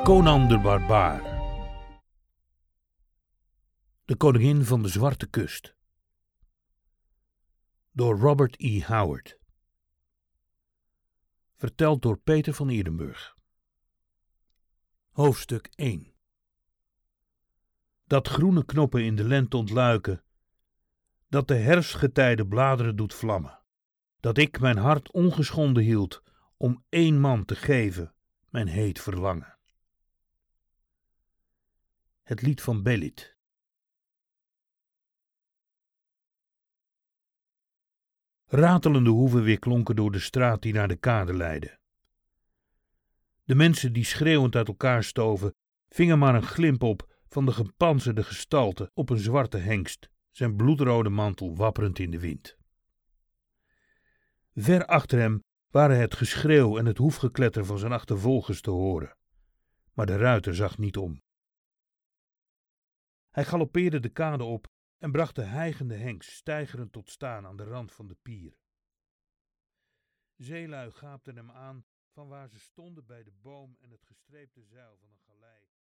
Conan de Barbaar. De koningin van de Zwarte Kust. Door Robert E. Howard. Verteld door Peter van Eerdenburg. Hoofdstuk 1. Dat groene knoppen in de lente ontluiken, dat de herfstgetijde bladeren doet vlammen, dat ik mijn hart ongeschonden hield om één man te geven mijn heet verlangen. Het lied van Belit. Ratelende hoeven weerklonken door de straat die naar de kade leidde. De mensen die schreeuwend uit elkaar stoven, vingen maar een glimp op van de gepantserde gestalte op een zwarte hengst, zijn bloedrode mantel wapperend in de wind. Ver achter hem waren het geschreeuw en het hoefgekletter van zijn achtervolgers te horen, maar de ruiter zag niet om. Hij galoppeerde de kade op en bracht de hijgende hengst steigerend tot staan aan de rand van de pier. Zeelui gaapten hem aan van waar ze stonden bij de boom en het gestreepte zeil van een galei